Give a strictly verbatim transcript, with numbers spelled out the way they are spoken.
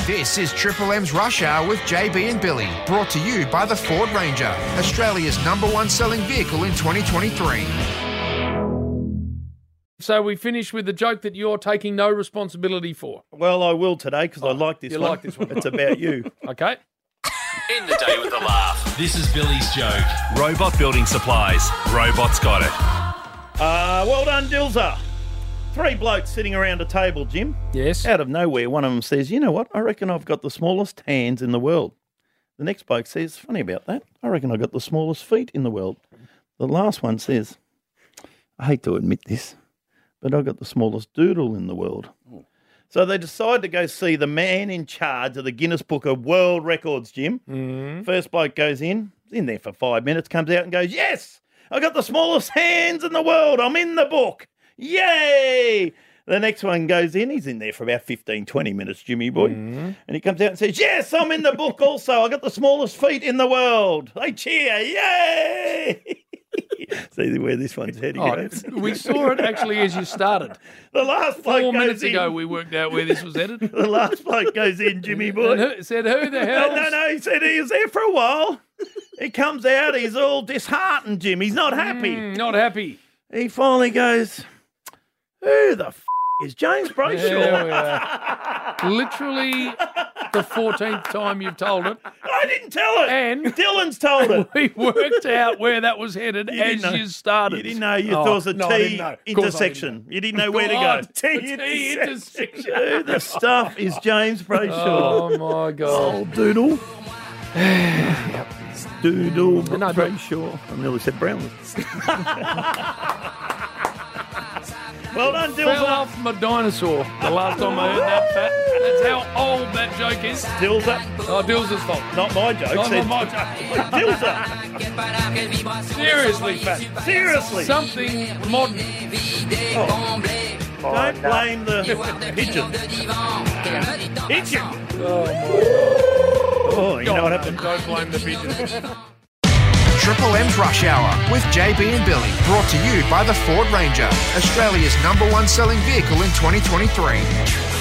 This is Triple M's Rush Hour with J B and Billy, brought to you by the Ford Ranger, Australia's number one selling vehicle in twenty twenty-three. So we finish with the joke that you're taking no responsibility for. Well, I will today because I like this you one. like this one. It's about you. Okay. In the day with a laugh. This is Billy's joke. Robot building supplies. Robot's got it. Uh, well done, Dilzer. Three blokes sitting around a table, Jim. Yes. Out of nowhere, one of them says, you know what, I reckon I've got the smallest hands in the world. The next bloke says, funny about that, I reckon I've got the smallest feet in the world. The last one says, I hate to admit this, but I've got the smallest doodle in the world. So they decide to go see the man in charge of the Guinness Book of World Records, Jim. Mm-hmm. First bloke goes in, in there for five minutes, comes out and goes, yes, I got the smallest hands in the world. I'm in the book. Yay! The next one goes in. He's in there for about fifteen, twenty minutes, Jimmy boy. Mm-hmm. And he comes out and says, yes, I'm in the book also. I got the smallest feet in the world. They cheer. Yay! See where this one's heading. Oh, we saw it actually as you started. The last bloke Four goes minutes in. ago we worked out where this was headed. The last bloke goes in, Jimmy boy. And who, said, who the hell? No, no, he said he was there for a while. He comes out, he's all disheartened, Jim. He's not happy. Mm, not happy. He finally goes, who the f*** is James Brayshaw? There we are. Literally the fourteenth time you've told it. I didn't tell it. And Dylan's told it. we worked out where that was headed You didn't as know. you started. You didn't know. You Oh, thought it was a no, I didn't T know. Of course I intersection. didn't know. You didn't know where to go. God, T T intersection. intersection. Who the stuff is James Brayshaw? Oh, my God. Old Doodle. Doodle No, but- Brayshaw. I nearly said Brownlee. Well done, Fell Dilzer. off my dinosaur the last time I heard that fat. That's how old that joke is. Dilzer. Oh, Dill's fault. Not my joke. Not said- my joke. Dilzer. Seriously, fat. Seriously. Something modern. Don't blame the pigeon. Pigeon. Oh, you know what happened? Don't blame the pigeon. Triple M's Rush Hour with J B and Billy, brought to you by the Ford Ranger, Australia's number one selling vehicle in twenty twenty-three.